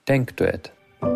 Denkduett.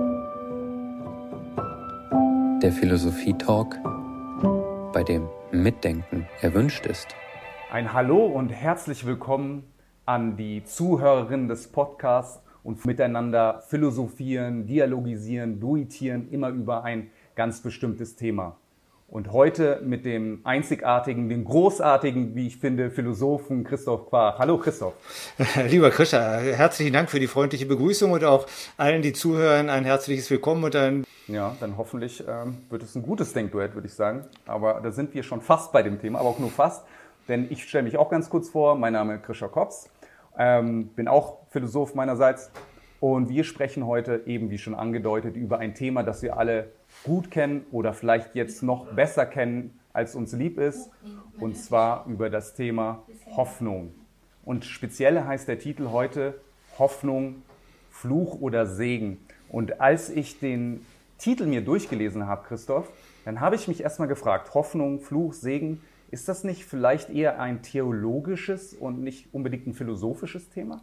Der Philosophie-Talk, bei dem Mitdenken erwünscht ist. Ein Hallo und herzlich willkommen an die Zuhörerinnen des Podcasts und miteinander philosophieren, dialogisieren, duettieren, immer über ein ganz bestimmtes Thema. Und heute mit dem einzigartigen, dem großartigen, wie ich finde, Philosophen Christoph Quarch. Hallo Christoph. Lieber Christa, herzlichen Dank für die freundliche Begrüßung und auch allen, die zuhören, ein herzliches Willkommen und dann hoffentlich wird es ein gutes Denkduett, würde ich sagen. Aber da sind wir schon fast bei dem Thema, aber auch nur fast. Denn ich stelle mich auch ganz kurz vor. Mein Name ist Christoph Kops, bin auch Philosoph meinerseits. Und wir sprechen heute eben, wie schon angedeutet, über ein Thema, das wir alle gut kennen oder vielleicht jetzt noch besser kennen, als uns lieb ist. Und zwar über das Thema Hoffnung. Und speziell heißt der Titel heute Hoffnung, Fluch oder Segen. Und als ich den Titel mir durchgelesen habe, Christoph, dann habe ich mich erstmal gefragt, Hoffnung, Fluch, Segen, ist das nicht vielleicht eher ein theologisches und nicht unbedingt ein philosophisches Thema?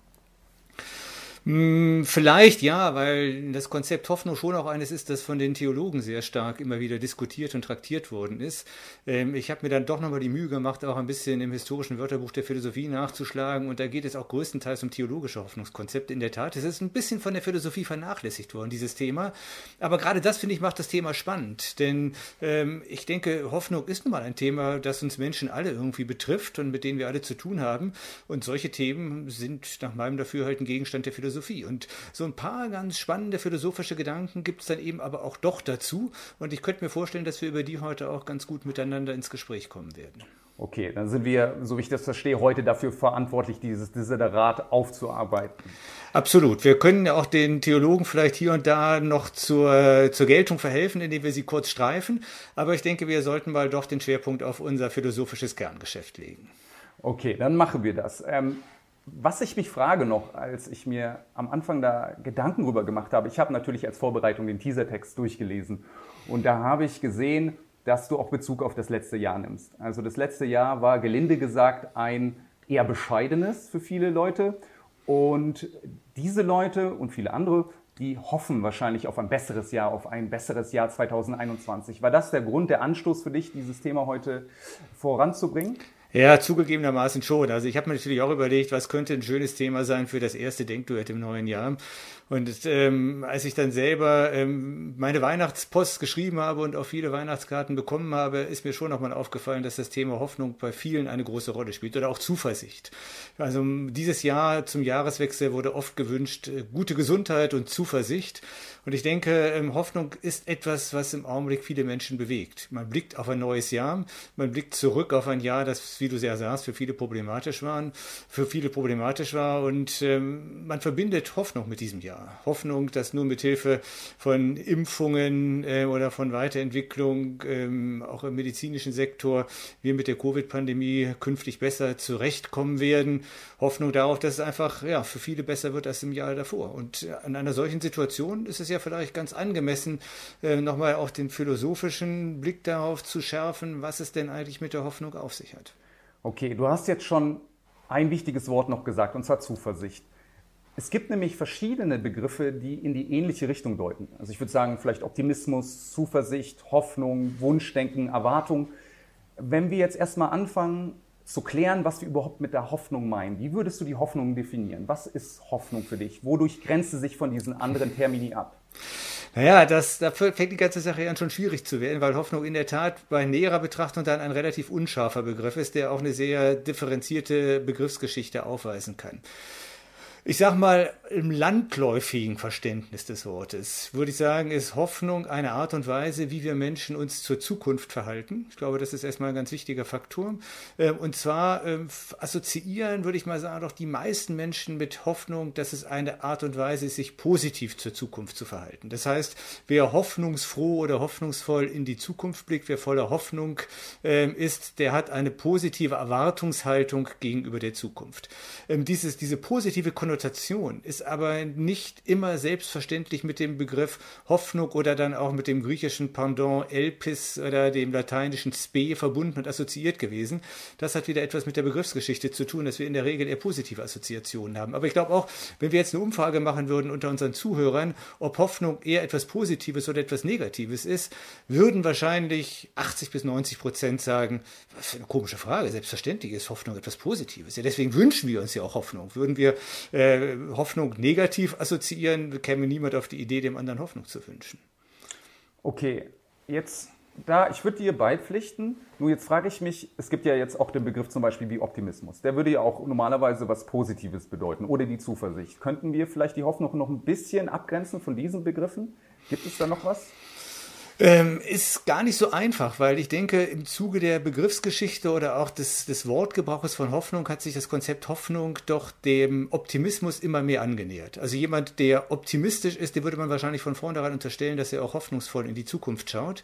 Vielleicht ja, weil das Konzept Hoffnung schon auch eines ist, das von den Theologen sehr stark immer wieder diskutiert und traktiert worden ist. Ich habe mir dann doch nochmal die Mühe gemacht, auch ein bisschen im historischen Wörterbuch der Philosophie nachzuschlagen und da geht es auch größtenteils um theologische Hoffnungskonzepte. In der Tat, es ist ein bisschen von der Philosophie vernachlässigt worden, dieses Thema. Aber gerade das, finde ich, macht das Thema spannend, denn ich denke, Hoffnung ist nun mal ein Thema, das uns Menschen alle irgendwie betrifft und mit denen wir alle zu tun haben und solche Themen sind nach meinem Dafürhalten Gegenstand der Philosophie. Und so ein paar ganz spannende philosophische Gedanken gibt es dann eben aber auch doch dazu. Und ich könnte mir vorstellen, dass wir über die heute auch ganz gut miteinander ins Gespräch kommen werden. Okay, dann sind wir, so wie ich das verstehe, heute dafür verantwortlich, dieses Desiderat aufzuarbeiten. Absolut. Wir können ja auch den Theologen vielleicht hier und da noch zur Geltung verhelfen, indem wir sie kurz streifen. Aber ich denke, wir sollten mal doch den Schwerpunkt auf unser philosophisches Kerngeschäft legen. Okay, dann machen wir das. Was ich mich frage noch, als ich mir am Anfang da Gedanken drüber gemacht habe, ich habe natürlich als Vorbereitung den Teasertext durchgelesen und da habe ich gesehen, dass du auch Bezug auf das letzte Jahr nimmst. Also das letzte Jahr war gelinde gesagt ein eher bescheidenes für viele Leute und diese Leute und viele andere, die hoffen wahrscheinlich auf ein besseres Jahr 2021. War das der Grund, der Anstoß für dich, dieses Thema heute voranzubringen? Ja, zugegebenermaßen schon. Also ich habe mir natürlich auch überlegt, was könnte ein schönes Thema sein für das erste Denkduett im neuen Jahr. Und als ich dann selber meine Weihnachtspost geschrieben habe und auch viele Weihnachtskarten bekommen habe, ist mir schon nochmal aufgefallen, dass das Thema Hoffnung bei vielen eine große Rolle spielt oder auch Zuversicht. Also dieses Jahr zum Jahreswechsel wurde oft gewünscht, gute Gesundheit und Zuversicht. Und ich denke, Hoffnung ist etwas, was im Augenblick viele Menschen bewegt. Man blickt auf ein neues Jahr, man blickt zurück auf ein Jahr, das, wie du sehr sagst, für viele problematisch war und man verbindet Hoffnung mit diesem Jahr. Hoffnung, dass nur mit Hilfe von Impfungen oder von Weiterentwicklung, auch im medizinischen Sektor, wir mit der Covid-Pandemie künftig besser zurechtkommen werden. Hoffnung darauf, dass es einfach für viele besser wird als im Jahr davor. Und in einer solchen Situation ist es ja vielleicht ganz angemessen, nochmal auch den philosophischen Blick darauf zu schärfen, was es denn eigentlich mit der Hoffnung auf sich hat. Okay, du hast jetzt schon ein wichtiges Wort noch gesagt, und zwar Zuversicht. Es gibt nämlich verschiedene Begriffe, die in die ähnliche Richtung deuten. Also ich würde sagen, vielleicht Optimismus, Zuversicht, Hoffnung, Wunschdenken, Erwartung. Wenn wir jetzt erstmal anfangen zu klären, was wir überhaupt mit der Hoffnung meinen, wie würdest du die Hoffnung definieren? Was ist Hoffnung für dich? Wodurch grenzt sie sich von diesen anderen Termini ab? Naja, da fängt die ganze Sache an schon schwierig zu werden, weil Hoffnung in der Tat bei näherer Betrachtung dann ein relativ unscharfer Begriff ist, der auch eine sehr differenzierte Begriffsgeschichte aufweisen kann. Ich sag mal, im landläufigen Verständnis des Wortes würde ich sagen, ist Hoffnung eine Art und Weise, wie wir Menschen uns zur Zukunft verhalten. Ich glaube, das ist erstmal ein ganz wichtiger Faktor. Und zwar assoziieren, würde ich mal sagen, doch die meisten Menschen mit Hoffnung, dass es eine Art und Weise ist, sich positiv zur Zukunft zu verhalten. Das heißt, wer hoffnungsfroh oder hoffnungsvoll in die Zukunft blickt, wer voller Hoffnung ist, der hat eine positive Erwartungshaltung gegenüber der Zukunft. Diese positive Konnotation Konnotation ist aber nicht immer selbstverständlich mit dem Begriff Hoffnung oder dann auch mit dem griechischen Pendant Elpis oder dem lateinischen Spe verbunden und assoziiert gewesen. Das hat wieder etwas mit der Begriffsgeschichte zu tun, dass wir in der Regel eher positive Assoziationen haben. Aber ich glaube auch, wenn wir jetzt eine Umfrage machen würden unter unseren Zuhörern, ob Hoffnung eher etwas Positives oder etwas Negatives ist, würden wahrscheinlich 80-90% sagen, was für eine komische Frage, selbstverständlich ist Hoffnung etwas Positives. Ja, deswegen wünschen wir uns ja auch Hoffnung. Würden wir Hoffnung negativ assoziieren, käme niemand auf die Idee, dem anderen Hoffnung zu wünschen. Okay, ich würde dir beipflichten, nur jetzt frage ich mich, es gibt ja jetzt auch den Begriff zum Beispiel wie Optimismus. Der würde ja auch normalerweise was Positives bedeuten oder die Zuversicht. Könnten wir vielleicht die Hoffnung noch ein bisschen abgrenzen von diesen Begriffen? Gibt es da noch was? Ist gar nicht so einfach, weil ich denke, im Zuge der Begriffsgeschichte oder auch des Wortgebrauches von Hoffnung hat sich das Konzept Hoffnung doch dem Optimismus immer mehr angenähert. Also jemand, der optimistisch ist, dem würde man wahrscheinlich von vornherein unterstellen, dass er auch hoffnungsvoll in die Zukunft schaut.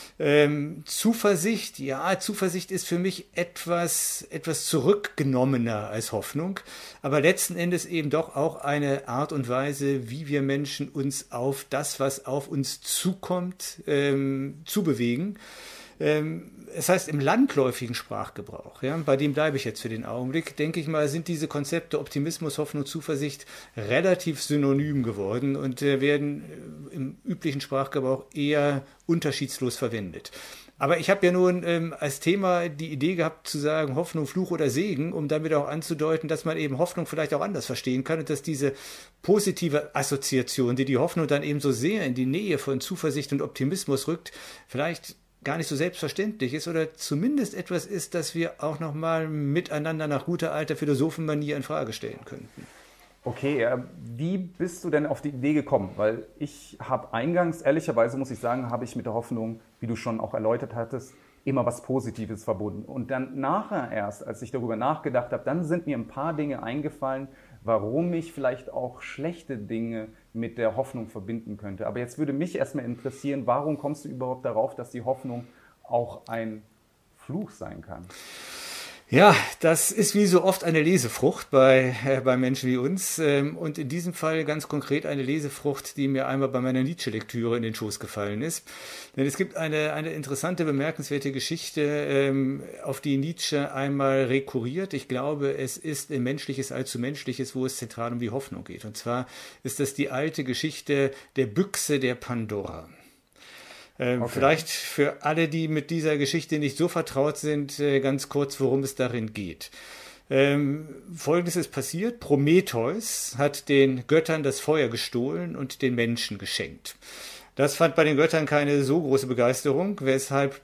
Zuversicht, ja, Zuversicht ist für mich etwas zurückgenommener als Hoffnung, aber letzten Endes eben doch auch eine Art und Weise, wie wir Menschen uns auf das, was auf uns zukommt, zu bewegen. Es heißt im landläufigen Sprachgebrauch, ja, bei dem bleibe ich jetzt für den Augenblick, denke ich mal, sind diese Konzepte Optimismus, Hoffnung, Zuversicht relativ synonym geworden und werden im üblichen Sprachgebrauch eher unterschiedslos verwendet. Aber ich habe ja nun als Thema die Idee gehabt zu sagen, Hoffnung, Fluch oder Segen, um damit auch anzudeuten, dass man eben Hoffnung vielleicht auch anders verstehen kann und dass diese positive Assoziation, die Hoffnung dann eben so sehr in die Nähe von Zuversicht und Optimismus rückt, vielleicht gar nicht so selbstverständlich ist oder zumindest etwas ist, das wir auch nochmal miteinander nach guter alter Philosophenmanier in Frage stellen könnten. Okay, wie bist du denn auf die Idee gekommen? Weil ich habe eingangs, ehrlicherweise muss ich sagen, habe ich mit der Hoffnung, wie du schon auch erläutert hattest, immer was Positives verbunden. Und dann nachher erst, als ich darüber nachgedacht habe, dann sind mir ein paar Dinge eingefallen, warum ich vielleicht auch schlechte Dinge mit der Hoffnung verbinden könnte. Aber jetzt würde mich erstmal interessieren, warum kommst du überhaupt darauf, dass die Hoffnung auch ein Fluch sein kann? Ja, das ist wie so oft eine Lesefrucht bei Menschen wie uns und in diesem Fall ganz konkret eine Lesefrucht, die mir einmal bei meiner Nietzsche-Lektüre in den Schoß gefallen ist. Denn es gibt eine interessante, bemerkenswerte Geschichte, auf die Nietzsche einmal rekurriert. Ich glaube, es ist in Menschliches allzu Menschliches, wo es zentral um die Hoffnung geht. Und zwar ist das die alte Geschichte der Büchse der Pandora. Okay. Vielleicht für alle, die mit dieser Geschichte nicht so vertraut sind, ganz kurz, worum es darin geht. Folgendes ist passiert. Prometheus hat den Göttern das Feuer gestohlen und den Menschen geschenkt. Das fand bei den Göttern keine so große Begeisterung, weshalb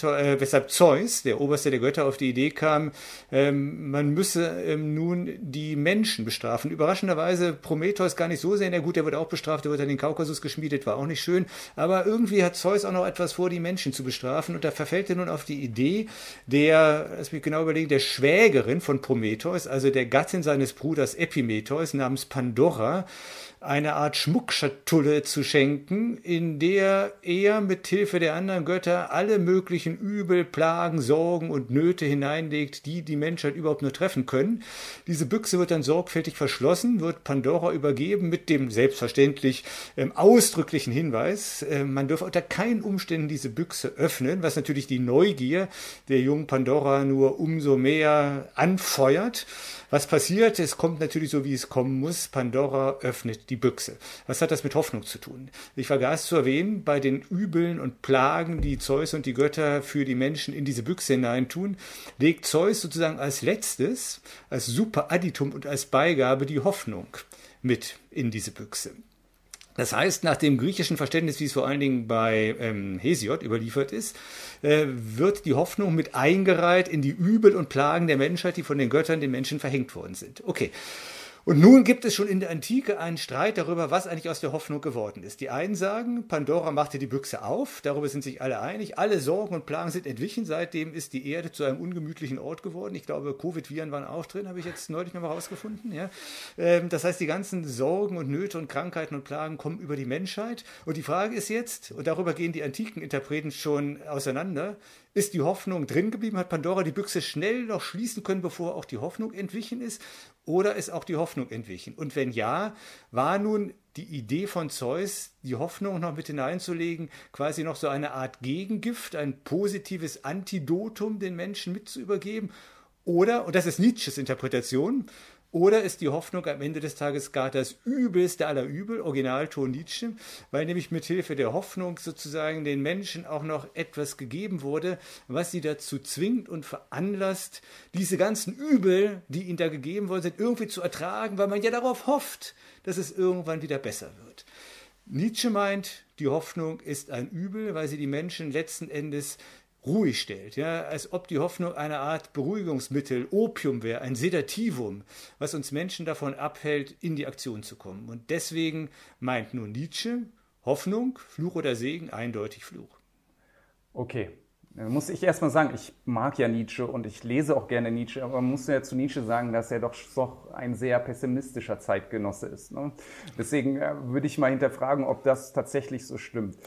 Zeus, der Oberste der Götter, auf die Idee kam, man müsse nun die Menschen bestrafen. Überraschenderweise Prometheus gar nicht so sehr, na gut, der wird auch bestraft, der wird an den Kaukasus geschmiedet, war auch nicht schön, aber irgendwie hat Zeus auch noch etwas vor, die Menschen zu bestrafen und da verfällt er nun auf die Idee lass mich genau überlegen, der Schwägerin von Prometheus, also der Gattin seines Bruders Epimetheus namens Pandora, eine Art Schmuckschatulle zu schenken, in der er mit Hilfe der anderen Götter alle möglichen Übel, Plagen, Sorgen und Nöte hineinlegt, die die Menschheit überhaupt nur treffen können. Diese Büchse wird dann sorgfältig verschlossen, wird Pandora übergeben mit dem selbstverständlich ausdrücklichen Hinweis, man dürfe unter keinen Umständen diese Büchse öffnen, was natürlich die Neugier der jungen Pandora nur umso mehr anfeuert. Was passiert? Es kommt natürlich so, wie es kommen muss. Pandora öffnet die Büchse. Was hat das mit Hoffnung zu tun? Ich vergaß zu erwähnen, bei den Übeln und Plagen, die Zeus und die Götter für die Menschen in diese Büchse hineintun, legt Zeus sozusagen als letztes, als Superadditum und als Beigabe die Hoffnung mit in diese Büchse. Das heißt, nach dem griechischen Verständnis, wie es vor allen Dingen bei Hesiod überliefert ist, wird die Hoffnung mit eingereiht in die Übel und Plagen der Menschheit, die von den Göttern den Menschen verhängt worden sind. Okay. Und nun gibt es schon in der Antike einen Streit darüber, was eigentlich aus der Hoffnung geworden ist. Die einen sagen, Pandora machte die Büchse auf, darüber sind sich alle einig, alle Sorgen und Plagen sind entwichen, seitdem ist die Erde zu einem ungemütlichen Ort geworden. Ich glaube, Covid-Viren waren auch drin, habe ich jetzt neulich nochmal rausgefunden. Ja? Das heißt, die ganzen Sorgen und Nöte und Krankheiten und Plagen kommen über die Menschheit. Und die Frage ist jetzt, und darüber gehen die antiken Interpreten schon auseinander, Ist die Hoffnung drin geblieben? Hat Pandora die Büchse schnell noch schließen können, bevor auch die Hoffnung entwichen ist? Oder ist auch die Hoffnung entwichen? Und wenn ja, war nun die Idee von Zeus, die Hoffnung noch mit hineinzulegen, quasi noch so eine Art Gegengift, ein positives Antidotum den Menschen mitzuübergeben? Oder, und das ist Nietzsches Interpretation, oder ist die Hoffnung am Ende des Tages gar das Übelste aller Übel, Originalton Nietzsche, weil nämlich mit Hilfe der Hoffnung sozusagen den Menschen auch noch etwas gegeben wurde, was sie dazu zwingt und veranlasst, diese ganzen Übel, die ihnen da gegeben worden sind, irgendwie zu ertragen, weil man ja darauf hofft, dass es irgendwann wieder besser wird. Nietzsche meint, die Hoffnung ist ein Übel, weil sie die Menschen letzten Endes ruhig stellt, ja, als ob die Hoffnung eine Art Beruhigungsmittel, Opium wäre, ein Sedativum, was uns Menschen davon abhält, in die Aktion zu kommen. Und deswegen meint nur Nietzsche, Hoffnung, Fluch oder Segen, eindeutig Fluch. Okay, dann muss ich erstmal sagen, ich mag ja Nietzsche und ich lese auch gerne Nietzsche, aber man muss ja zu Nietzsche sagen, dass er doch ein sehr pessimistischer Zeitgenosse ist. Ne? Deswegen würde ich mal hinterfragen, ob das tatsächlich so stimmt.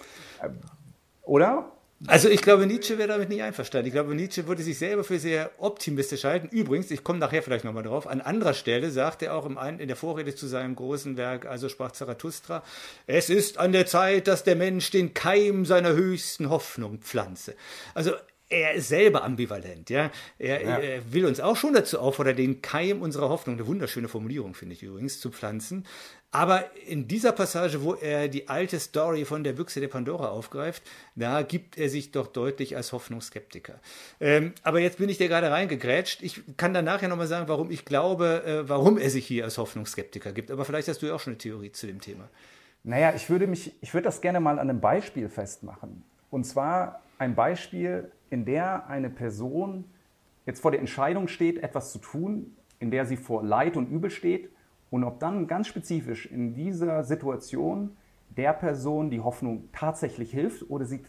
Oder? Also ich glaube, Nietzsche wäre damit nicht einverstanden. Ich glaube, Nietzsche würde sich selber für sehr optimistisch halten. Übrigens, ich komme nachher vielleicht nochmal drauf, an anderer Stelle sagt er auch in der Vorrede zu seinem großen Werk, also sprach Zarathustra, es ist an der Zeit, dass der Mensch den Keim seiner höchsten Hoffnung pflanze. Also er ist selber ambivalent, ja. Er will uns auch schon dazu auffordern, den Keim unserer Hoffnung, eine wunderschöne Formulierung finde ich übrigens, zu pflanzen. Aber in dieser Passage, wo er die alte Story von der Büchse der Pandora aufgreift, da gibt er sich doch deutlich als Hoffnungsskeptiker. Aber jetzt bin ich da gerade reingegrätscht. Ich kann dann nachher nochmal sagen, warum ich glaube, warum er sich hier als Hoffnungsskeptiker gibt. Aber vielleicht hast du ja auch schon eine Theorie zu dem Thema. Naja, ich würde das gerne mal an einem Beispiel festmachen. Und zwar ein Beispiel, in der eine Person jetzt vor der Entscheidung steht, etwas zu tun, in der sie vor Leid und Übel steht. Und ob dann ganz spezifisch in dieser Situation der Person die Hoffnung tatsächlich hilft oder sie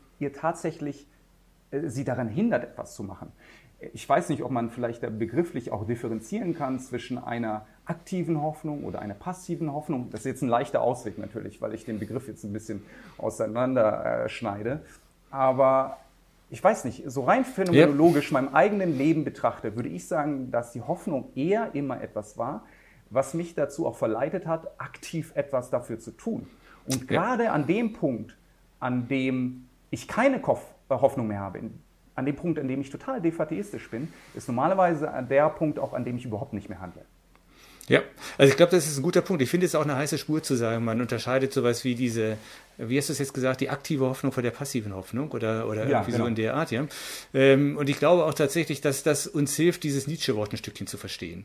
daran hindert, etwas zu machen. Ich weiß nicht, ob man vielleicht da begrifflich auch differenzieren kann zwischen einer aktiven Hoffnung oder einer passiven Hoffnung. Das ist jetzt ein leichter Ausweg natürlich, weil ich den Begriff jetzt ein bisschen auseinander schneide. Aber ich weiß nicht, so rein phänomenologisch meinem eigenen Leben betrachte, würde ich sagen, dass die Hoffnung eher immer etwas war, was mich dazu auch verleitet hat, aktiv etwas dafür zu tun. Und gerade an dem Punkt, an dem ich keine Hoffnung mehr habe, an dem Punkt, an dem ich total defateistisch bin, ist normalerweise der Punkt auch, an dem ich überhaupt nicht mehr handle. Ja, also ich glaube, das ist ein guter Punkt. Ich finde es auch eine heiße Spur zu sagen, man unterscheidet sowas wie diese, wie hast du es jetzt gesagt, die aktive Hoffnung von der passiven Hoffnung oder irgendwie so in der Art, ja. Und ich glaube auch tatsächlich, dass das uns hilft, dieses Nietzsche-Wort ein Stückchen zu verstehen.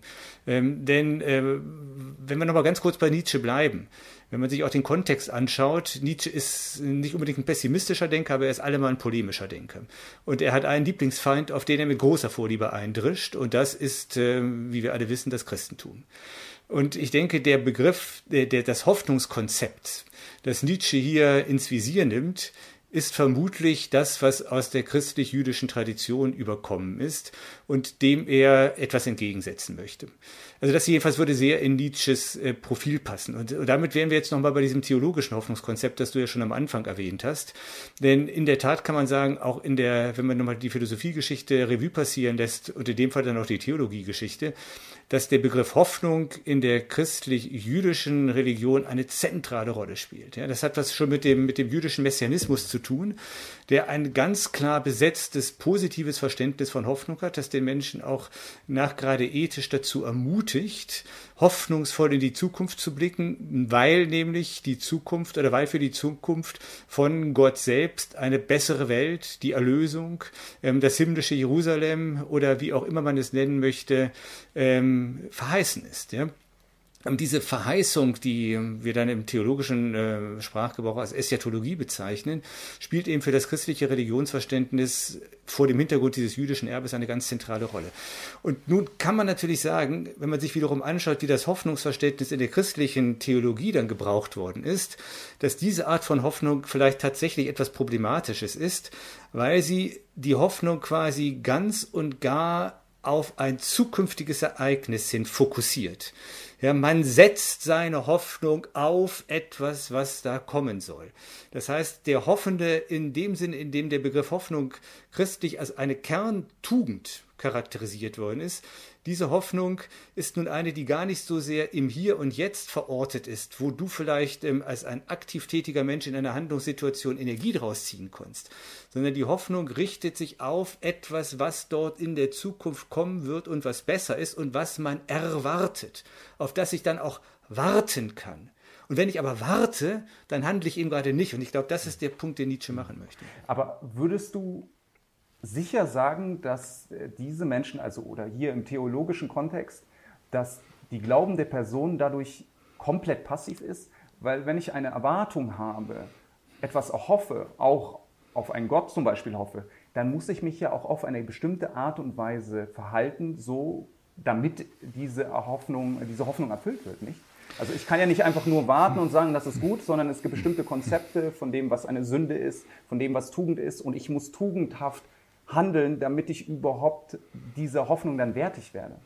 Denn wenn wir nochmal ganz kurz bei Nietzsche bleiben, wenn man sich auch den Kontext anschaut, Nietzsche ist nicht unbedingt ein pessimistischer Denker, aber er ist allemal ein polemischer Denker. Und er hat einen Lieblingsfeind, auf den er mit großer Vorliebe eindrischt, und das ist, wie wir alle wissen, das Christentum. Und ich denke, der Begriff, das Hoffnungskonzept, das Nietzsche hier ins Visier nimmt, ist vermutlich das, was aus der christlich-jüdischen Tradition überkommen ist und dem er etwas entgegensetzen möchte. Also das jedenfalls würde sehr in Nietzsches Profil passen. Und damit wären wir jetzt nochmal bei diesem theologischen Hoffnungskonzept, das du ja schon am Anfang erwähnt hast. Denn in der Tat kann man sagen, auch wenn man nochmal die Philosophiegeschichte Revue passieren lässt und in dem Fall dann auch die Theologiegeschichte, dass der Begriff Hoffnung in der christlich-jüdischen Religion eine zentrale Rolle spielt. Ja, das hat was schon mit dem jüdischen Messianismus zu tun, der ein ganz klar besetztes, positives Verständnis von Hoffnung hat, das den Menschen auch nachgerade ethisch dazu ermutigt, hoffnungsvoll in die Zukunft zu blicken, weil nämlich weil für die Zukunft von Gott selbst eine bessere Welt, die Erlösung, das himmlische Jerusalem oder wie auch immer man es nennen möchte, verheißen ist. Ja? Und diese Verheißung, die wir dann im theologischen Sprachgebrauch als Eschatologie bezeichnen, spielt eben für das christliche Religionsverständnis vor dem Hintergrund dieses jüdischen Erbes eine ganz zentrale Rolle. Und nun kann man natürlich sagen, wenn man sich wiederum anschaut, wie das Hoffnungsverständnis in der christlichen Theologie dann gebraucht worden ist, dass diese Art von Hoffnung vielleicht tatsächlich etwas Problematisches ist, weil sie die Hoffnung quasi ganz und gar auf ein zukünftiges Ereignis hin fokussiert. Ja, man setzt seine Hoffnung auf etwas, was da kommen soll. Das heißt, der Hoffende in dem Sinn, in dem der Begriff Hoffnung christlich als eine Kerntugend charakterisiert worden ist, diese Hoffnung ist nun eine, die gar nicht so sehr im Hier und Jetzt verortet ist, wo du vielleicht als ein aktiv tätiger Mensch in einer Handlungssituation Energie draus ziehen kannst, sondern die Hoffnung richtet sich auf etwas, was dort in der Zukunft kommen wird und was besser ist und was man erwartet, auf das ich dann auch warten kann. Und wenn ich aber warte, dann handle ich eben gerade nicht. Und ich glaube, das ist der Punkt, den Nietzsche machen möchte. Aber würdest du sicher sagen, dass diese Menschen, also oder hier im theologischen Kontext, dass die glaubende Person dadurch komplett passiv ist? Weil wenn ich eine Erwartung habe, etwas auch hoffe, auch auf einen Gott zum Beispiel hoffe, dann muss ich mich ja auch auf eine bestimmte Art und Weise verhalten, so damit diese Hoffnung erfüllt wird, nicht? Also ich kann ja nicht einfach nur warten und sagen, das ist gut, sondern es gibt bestimmte Konzepte von dem, was eine Sünde ist, von dem, was Tugend ist, und ich muss tugendhaft handeln, damit ich überhaupt dieser Hoffnung dann wertig werde.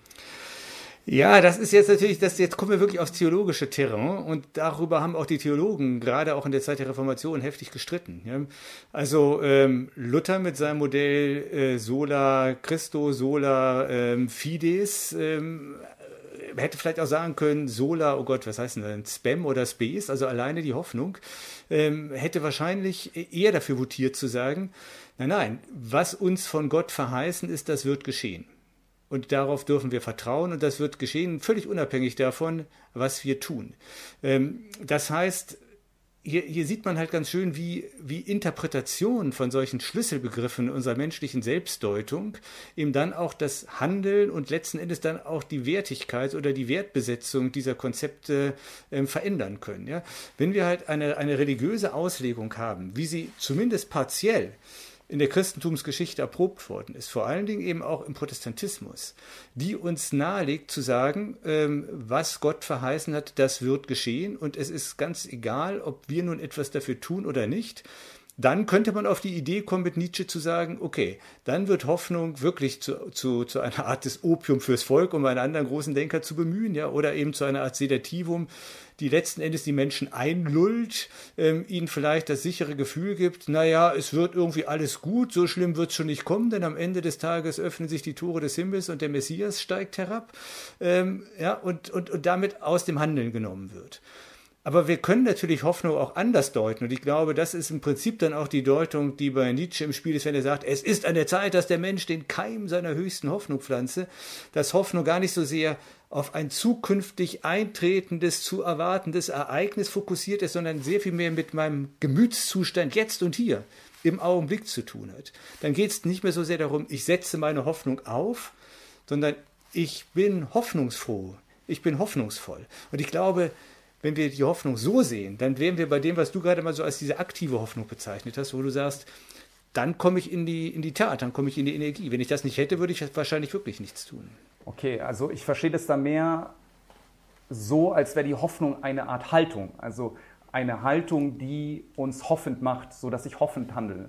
Ja, das ist jetzt natürlich, jetzt kommen wir wirklich aufs theologische Terrain, und darüber haben auch die Theologen gerade auch in der Zeit der Reformation heftig gestritten. Ja? Also Luther mit seinem Modell sola Christo, sola fides, hätte vielleicht auch sagen können, sola, oh Gott, was heißt denn das? Spam oder Spes, also alleine die Hoffnung, hätte wahrscheinlich eher dafür votiert zu sagen, nein, was uns von Gott verheißen ist, das wird geschehen. Und darauf dürfen wir vertrauen, und das wird geschehen, völlig unabhängig davon, was wir tun. Das heißt, hier sieht man halt ganz schön, wie Interpretation von solchen Schlüsselbegriffen unserer menschlichen Selbstdeutung eben dann auch das Handeln und letzten Endes dann auch die Wertigkeit oder die Wertbesetzung dieser Konzepte verändern können. Ja? Wenn wir halt eine religiöse Auslegung haben, wie sie zumindest partiell in der Christentumsgeschichte erprobt worden ist, vor allen Dingen eben auch im Protestantismus, die uns nahelegt zu sagen, was Gott verheißen hat, das wird geschehen, und es ist ganz egal, ob wir nun etwas dafür tun oder nicht. Dann könnte man auf die Idee kommen, mit Nietzsche zu sagen, okay, dann wird Hoffnung wirklich zu einer Art des Opium fürs Volk, um einen anderen großen Denker zu bemühen, ja, oder eben zu einer Art Sedativum, die letzten Endes die Menschen einlullt, ihnen vielleicht das sichere Gefühl gibt, naja, es wird irgendwie alles gut, so schlimm wird es schon nicht kommen, denn am Ende des Tages öffnen sich die Tore des Himmels und der Messias steigt herab, und damit aus dem Handeln genommen wird. Aber wir können natürlich Hoffnung auch anders deuten, und ich glaube, das ist im Prinzip dann auch die Deutung, die bei Nietzsche im Spiel ist, wenn er sagt, es ist an der Zeit, dass der Mensch den Keim seiner höchsten Hoffnung pflanze, dass Hoffnung gar nicht so sehr auf ein zukünftig eintretendes, zu erwartendes Ereignis fokussiert ist, sondern sehr viel mehr mit meinem Gemütszustand jetzt und hier im Augenblick zu tun hat. Dann geht es nicht mehr so sehr darum, ich setze meine Hoffnung auf, sondern ich bin hoffnungsfroh, ich bin hoffnungsvoll. Und ich glaube, wenn wir die Hoffnung so sehen, dann wären wir bei dem, was du gerade mal so als diese aktive Hoffnung bezeichnet hast, wo du sagst, dann komme ich in die Tat, dann komme ich in die Energie. Wenn ich das nicht hätte, würde ich wahrscheinlich wirklich nichts tun. Okay, also ich verstehe das da mehr so, als wäre die Hoffnung eine Art Haltung. Also eine Haltung, die uns hoffend macht, sodass ich hoffend handle.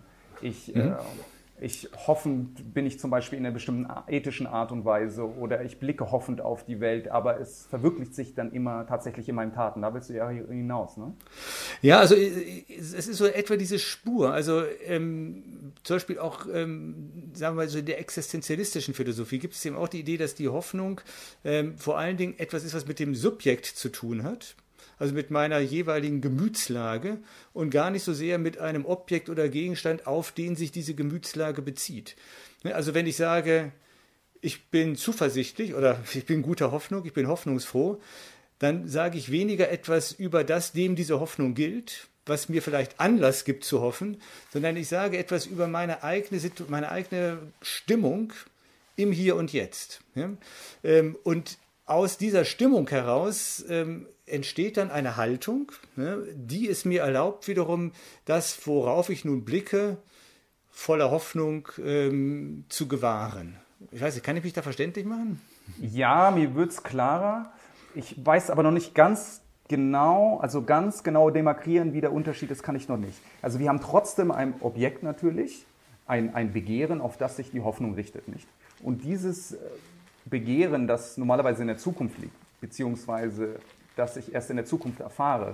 Hoffend bin ich zum Beispiel in einer bestimmten ethischen Art und Weise, oder ich blicke hoffend auf die Welt, aber es verwirklicht sich dann immer tatsächlich in meinen Taten. Da willst du ja hinaus, ne? Ja, also es ist so etwa diese Spur. Also zum Beispiel auch, sagen wir mal so, in der existenzialistischen Philosophie gibt es eben auch die Idee, dass die Hoffnung vor allen Dingen etwas ist, was mit dem Subjekt zu tun hat. Also mit meiner jeweiligen Gemütslage und gar nicht so sehr mit einem Objekt oder Gegenstand, auf den sich diese Gemütslage bezieht. Also wenn ich sage, ich bin zuversichtlich oder ich bin guter Hoffnung, ich bin hoffnungsfroh, dann sage ich weniger etwas über das, dem diese Hoffnung gilt, was mir vielleicht Anlass gibt zu hoffen, sondern ich sage etwas über meine eigene Stimmung im Hier und Jetzt. Und aus dieser Stimmung heraus entsteht dann eine Haltung, die es mir erlaubt, wiederum das, worauf ich nun blicke, voller Hoffnung zu gewahren. Ich weiß nicht, kann ich mich da verständlich machen? Ja, mir wird es klarer. Ich weiß aber noch nicht ganz genau demarkieren, wie der Unterschied ist, kann ich noch nicht. Also wir haben trotzdem ein Objekt natürlich, ein Begehren, auf das sich die Hoffnung richtet, nicht? Und dieses Begehren, das normalerweise in der Zukunft liegt, beziehungsweise das ich erst in der Zukunft erfahre,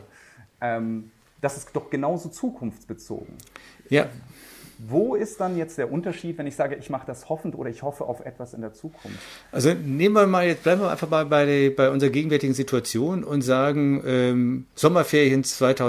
das ist doch genauso zukunftsbezogen. Ja. Wo ist dann jetzt der Unterschied, wenn ich sage, ich mache das hoffend oder ich hoffe auf etwas in der Zukunft? Also bleiben wir einfach mal bei unserer gegenwärtigen Situation und sagen Sommerferien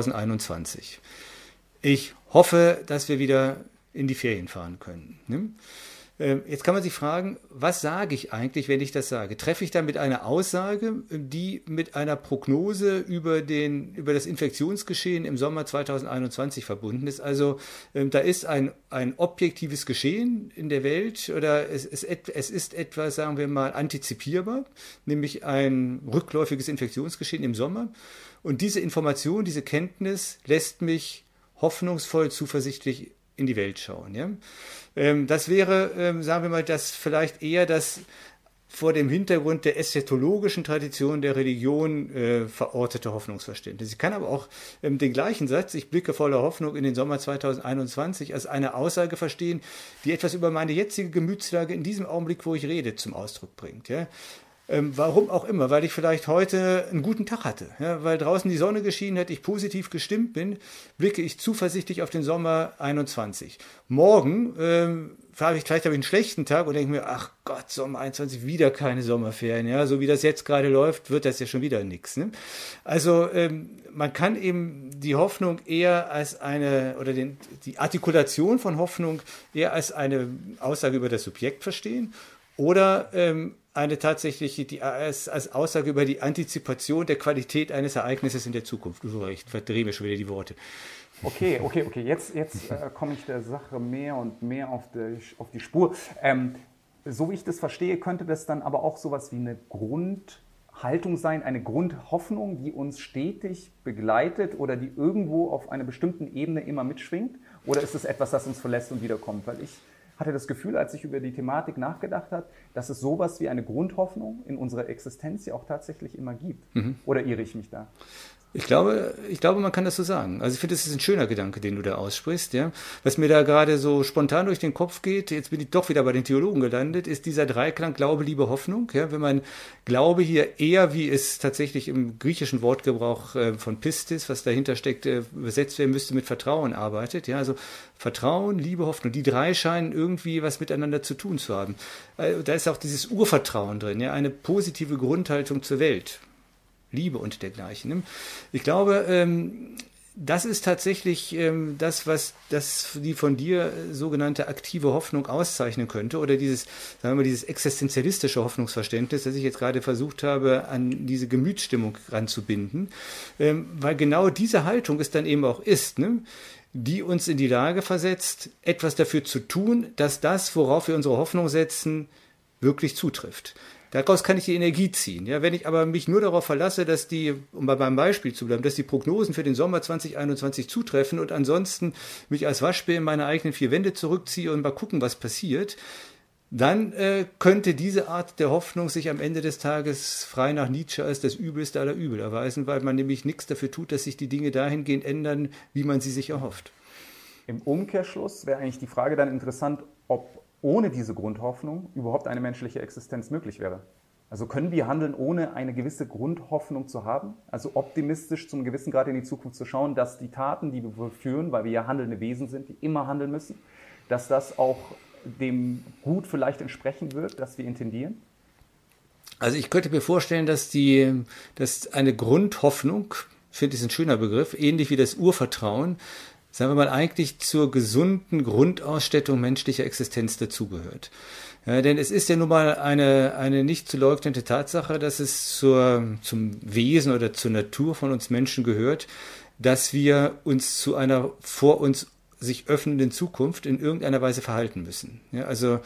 2021. Ich hoffe, dass wir wieder in die Ferien fahren können. Ne? Jetzt kann man sich fragen, was sage ich eigentlich, wenn ich das sage? Treffe ich damit eine Aussage, die mit einer Prognose über das Infektionsgeschehen im Sommer 2021 verbunden ist? Also da ist ein objektives Geschehen in der Welt oder es ist etwas, sagen wir mal, antizipierbar, nämlich ein rückläufiges Infektionsgeschehen im Sommer. Und diese Information, diese Kenntnis lässt mich hoffnungsvoll, zuversichtlich in die Welt schauen. Ja? Das wäre, sagen wir mal, das vielleicht eher das vor dem Hintergrund der eschatologischen Tradition der Religion verortete Hoffnungsverständnis. Ich kann aber auch den gleichen Satz, ich blicke voller Hoffnung in den Sommer 2021, als eine Aussage verstehen, die etwas über meine jetzige Gemütslage in diesem Augenblick, wo ich rede, zum Ausdruck bringt. Ja? Warum auch immer, weil ich vielleicht heute einen guten Tag hatte, ja, weil draußen die Sonne geschienen hat, ich positiv gestimmt bin, blicke ich zuversichtlich auf den Sommer 21. Morgen vielleicht habe ich einen schlechten Tag und denke mir, ach Gott, Sommer 21, wieder keine Sommerferien, ja, so wie das jetzt gerade läuft, wird das ja schon wieder nichts. Ne? Also man kann eben die Hoffnung eher als die Artikulation von Hoffnung eher als eine Aussage über das Subjekt verstehen oder eine tatsächliche, als Aussage über die Antizipation der Qualität eines Ereignisses in der Zukunft. Ich verdrehe mir schon wieder die Worte. Okay. Jetzt komme ich der Sache mehr und mehr auf die Spur. So wie ich das verstehe, könnte das dann aber auch sowas wie eine Grundhaltung sein, eine Grundhoffnung, die uns stetig begleitet oder die irgendwo auf einer bestimmten Ebene immer mitschwingt? Oder ist es etwas, das uns verlässt und wiederkommt? Weil ich hatte das Gefühl, als ich über die Thematik nachgedacht habe, dass es sowas wie eine Grundhoffnung in unserer Existenz ja auch tatsächlich immer gibt. Oder irre ich mich da? Ich glaube, man kann das so sagen. Also ich finde, das ist ein schöner Gedanke, den du da aussprichst. Ja? Was mir da gerade so spontan durch den Kopf geht, jetzt bin ich doch wieder bei den Theologen gelandet, ist dieser Dreiklang Glaube, Liebe, Hoffnung. Ja? Wenn man Glaube hier eher, wie es tatsächlich im griechischen Wortgebrauch von Pistis, was dahinter steckt, übersetzt werden müsste, mit Vertrauen arbeitet. Ja? Also Vertrauen, Liebe, Hoffnung. Die drei scheinen irgendwie was miteinander zu tun zu haben. Da ist auch dieses Urvertrauen drin, ja? Eine positive Grundhaltung zur Welt. Liebe und dergleichen. Ich glaube, das ist tatsächlich das, was die von dir sogenannte aktive Hoffnung auszeichnen könnte oder dieses existenzialistische Hoffnungsverständnis, das ich jetzt gerade versucht habe, an diese Gemütsstimmung ranzubinden, weil genau diese Haltung es dann eben auch ist, ne? Die uns in die Lage versetzt, etwas dafür zu tun, dass das, worauf wir unsere Hoffnung setzen, wirklich zutrifft. Daraus kann ich die Energie ziehen. Ja, wenn ich aber mich nur darauf verlasse, um bei meinem Beispiel zu bleiben, dass die Prognosen für den Sommer 2021 zutreffen und ansonsten mich als Waschbär in meine eigenen vier Wände zurückziehe und mal gucken, was passiert, dann könnte diese Art der Hoffnung sich am Ende des Tages frei nach Nietzsche als das Übelste aller Übel erweisen, weil man nämlich nichts dafür tut, dass sich die Dinge dahingehend ändern, wie man sie sich erhofft. Im Umkehrschluss wäre eigentlich die Frage dann interessant, ob ohne diese Grundhoffnung überhaupt eine menschliche Existenz möglich wäre. Also können wir handeln, ohne eine gewisse Grundhoffnung zu haben? Also optimistisch zum gewissen Grad in die Zukunft zu schauen, dass die Taten, die wir vollführen, weil wir ja handelnde Wesen sind, die immer handeln müssen, dass das auch dem Gut vielleicht entsprechen wird, das wir intendieren? Also ich könnte mir vorstellen, dass eine Grundhoffnung, ich finde, das ist ein schöner Begriff, ähnlich wie das Urvertrauen, sagen wir mal, eigentlich zur gesunden Grundausstattung menschlicher Existenz dazugehört. Ja, denn es ist ja nun mal eine nicht zu leugnende Tatsache, dass es zum Wesen oder zur Natur von uns Menschen gehört, dass wir uns zu einer vor uns sich öffnenden Zukunft in irgendeiner Weise verhalten müssen. Ja, also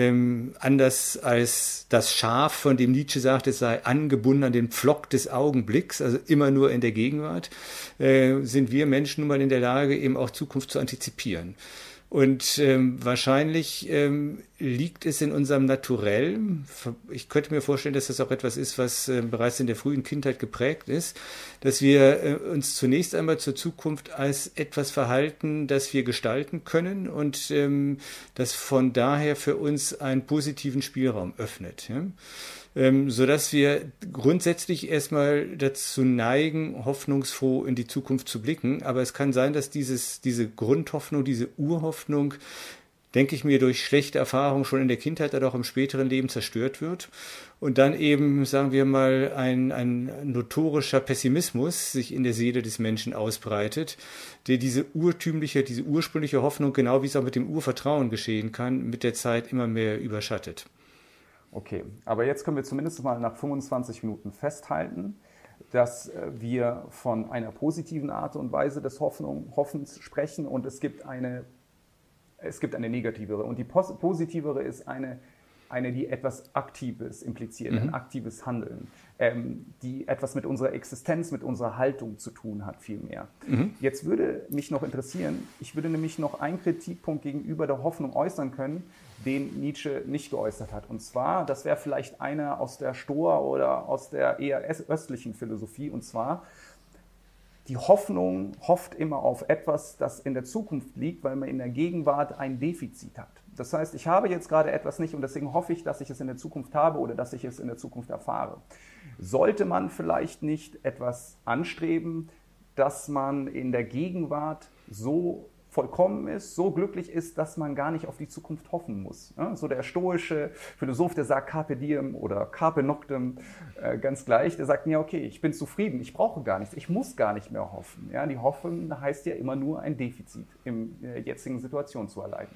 anders als das Schaf, von dem Nietzsche sagt, es sei angebunden an den Pflock des Augenblicks, also immer nur in der Gegenwart, sind wir Menschen nun mal in der Lage, eben auch Zukunft zu antizipieren. Und wahrscheinlich liegt es in unserem Naturell. Ich könnte mir vorstellen, dass das auch etwas ist, was bereits in der frühen Kindheit geprägt ist, dass wir uns zunächst einmal zur Zukunft als etwas verhalten, das wir gestalten können und das von daher für uns einen positiven Spielraum öffnet. Ja? Sodass wir grundsätzlich erstmal dazu neigen, hoffnungsfroh in die Zukunft zu blicken. Aber es kann sein, dass diese Grundhoffnung, diese Urhoffnung, denke ich mir, durch schlechte Erfahrungen schon in der Kindheit oder auch im späteren Leben zerstört wird. Und dann eben, sagen wir mal, ein notorischer Pessimismus sich in der Seele des Menschen ausbreitet, der diese ursprüngliche Hoffnung, genau wie es auch mit dem Urvertrauen geschehen kann, mit der Zeit immer mehr überschattet. Okay, aber jetzt können wir zumindest mal nach 25 Minuten festhalten, dass wir von einer positiven Art und Weise des Hoffens sprechen und es gibt eine negativere. Und die positivere ist eine, die etwas Aktives impliziert, ein aktives Handeln, die etwas mit unserer Existenz, mit unserer Haltung zu tun hat, vielmehr. Jetzt würde mich noch interessieren, ich würde nämlich noch einen Kritikpunkt gegenüber der Hoffnung äußern können, den Nietzsche nicht geäußert hat. Und zwar, das wäre vielleicht einer aus der Stoa oder aus der eher östlichen Philosophie, und zwar, die Hoffnung hofft immer auf etwas, das in der Zukunft liegt, weil man in der Gegenwart ein Defizit hat. Das heißt, ich habe jetzt gerade etwas nicht und deswegen hoffe ich, dass ich es in der Zukunft habe oder dass ich es in der Zukunft erfahre. Sollte man vielleicht nicht etwas anstreben, dass man in der Gegenwart so vollkommen ist, so glücklich ist, dass man gar nicht auf die Zukunft hoffen muss. Ja, so der stoische Philosoph, der sagt Carpe diem oder Carpe noctem, ganz gleich, der sagt mir, okay, ich bin zufrieden, ich brauche gar nichts, ich muss gar nicht mehr hoffen. Ja, die Hoffnung heißt ja immer nur ein Defizit in der jetzigen Situation zu erleiden.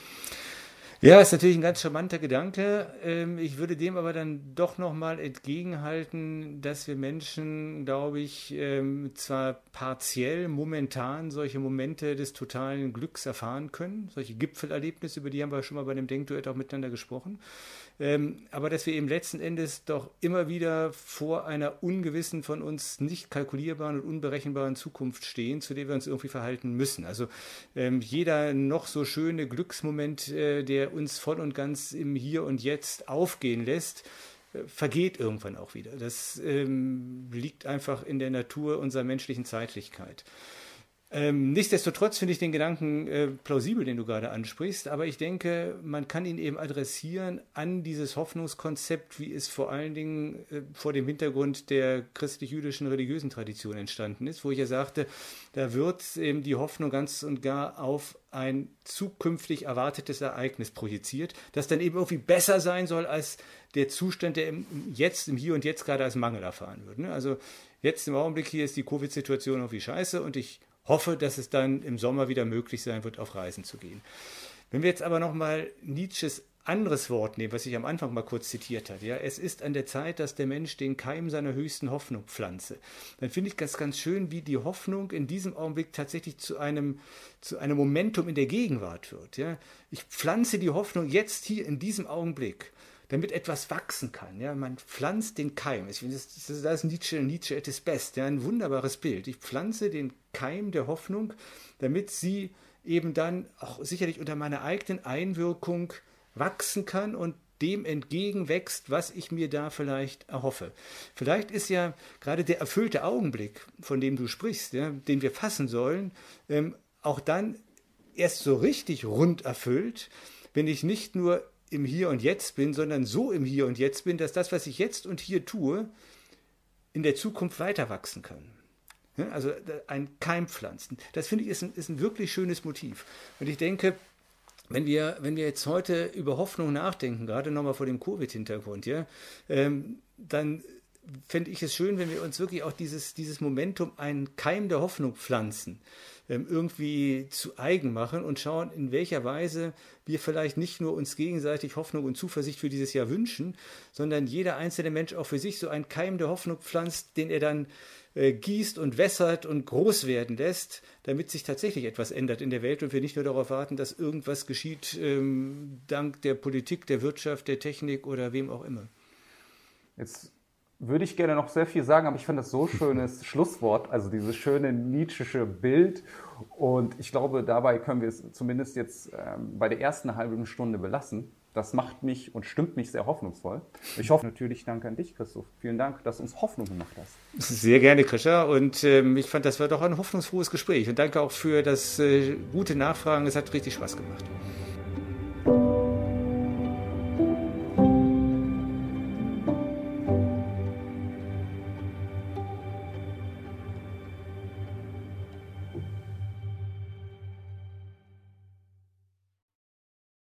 Ja, ist natürlich ein ganz charmanter Gedanke. Ich würde dem aber dann doch nochmal entgegenhalten, dass wir Menschen, glaube ich, zwar partiell, momentan solche Momente des totalen Glücks erfahren können, solche Gipfelerlebnisse, über die haben wir schon mal bei dem Denkduett auch miteinander gesprochen, aber dass wir eben letzten Endes doch immer wieder vor einer ungewissen, von uns nicht kalkulierbaren und unberechenbaren Zukunft stehen, zu der wir uns irgendwie verhalten müssen. Also jeder noch so schöne Glücksmoment, der uns voll und ganz im Hier und Jetzt aufgehen lässt, vergeht irgendwann auch wieder. Das liegt einfach in der Natur unserer menschlichen Zeitlichkeit. Nichtsdestotrotz finde ich den Gedanken plausibel, den du gerade ansprichst, aber ich denke, man kann ihn eben adressieren an dieses Hoffnungskonzept, wie es vor allen Dingen vor dem Hintergrund der christlich-jüdischen religiösen Tradition entstanden ist, wo ich ja sagte, da wird eben die Hoffnung ganz und gar auf ein zukünftig erwartetes Ereignis projiziert, das dann eben irgendwie besser sein soll als der Zustand, der im Hier und Jetzt gerade als Mangel erfahren wird. Also jetzt im Augenblick hier ist die Covid-Situation irgendwie scheiße und ich hoffe, dass es dann im Sommer wieder möglich sein wird, auf Reisen zu gehen. Wenn wir jetzt aber nochmal Nietzsches anderes Wort nehmen, was ich am Anfang mal kurz zitiert habe, ja, es ist an der Zeit, dass der Mensch den Keim seiner höchsten Hoffnung pflanze, dann finde ich das ganz schön, wie die Hoffnung in diesem Augenblick tatsächlich zu einem Momentum in der Gegenwart wird. Ja. Ich pflanze die Hoffnung jetzt hier in diesem Augenblick, damit etwas wachsen kann. Ja? Man pflanzt den Keim. Ich finde, das ist Nietzsche at his best. Ja? Ein wunderbares Bild. Ich pflanze den Keim der Hoffnung, damit sie eben dann auch sicherlich unter meiner eigenen Einwirkung wachsen kann und dem entgegenwächst, was ich mir da vielleicht erhoffe. Vielleicht ist ja gerade der erfüllte Augenblick, von dem du sprichst, ja, den wir fassen sollen, auch dann erst so richtig rund erfüllt, wenn ich nicht nur im Hier und Jetzt bin, sondern so im Hier und Jetzt bin, dass das, was ich jetzt und hier tue, in der Zukunft weiter wachsen kann. Ja, also ein Keim pflanzen. Das finde ich ist ein wirklich schönes Motiv. Und ich denke, wenn wir jetzt heute über Hoffnung nachdenken, gerade nochmal vor dem Covid-Hintergrund, ja, dann fände ich es schön, wenn wir uns wirklich auch dieses Momentum, einen Keim der Hoffnung pflanzen, irgendwie zu eigen machen und schauen, in welcher Weise wir vielleicht nicht nur uns gegenseitig Hoffnung und Zuversicht für dieses Jahr wünschen, sondern jeder einzelne Mensch auch für sich so einen Keim der Hoffnung pflanzt, den er dann gießt und wässert und groß werden lässt, damit sich tatsächlich etwas ändert in der Welt und wir nicht nur darauf warten, dass irgendwas geschieht dank der Politik, der Wirtschaft, der Technik oder wem auch immer. Jetzt würde ich gerne noch sehr viel sagen, aber ich fand das so schönes Schlusswort, also dieses schöne Nietzschesche Bild. Und ich glaube, dabei können wir es zumindest jetzt bei der ersten halben Stunde belassen. Das macht mich und stimmt mich sehr hoffnungsvoll. Ich hoffe natürlich, danke an dich, Christoph. Vielen Dank, dass du uns Hoffnung gemacht hast. Sehr gerne, Krischer. Und ich fand, das war doch ein hoffnungsfrohes Gespräch. Und danke auch für das gute Nachfragen. Es hat richtig Spaß gemacht.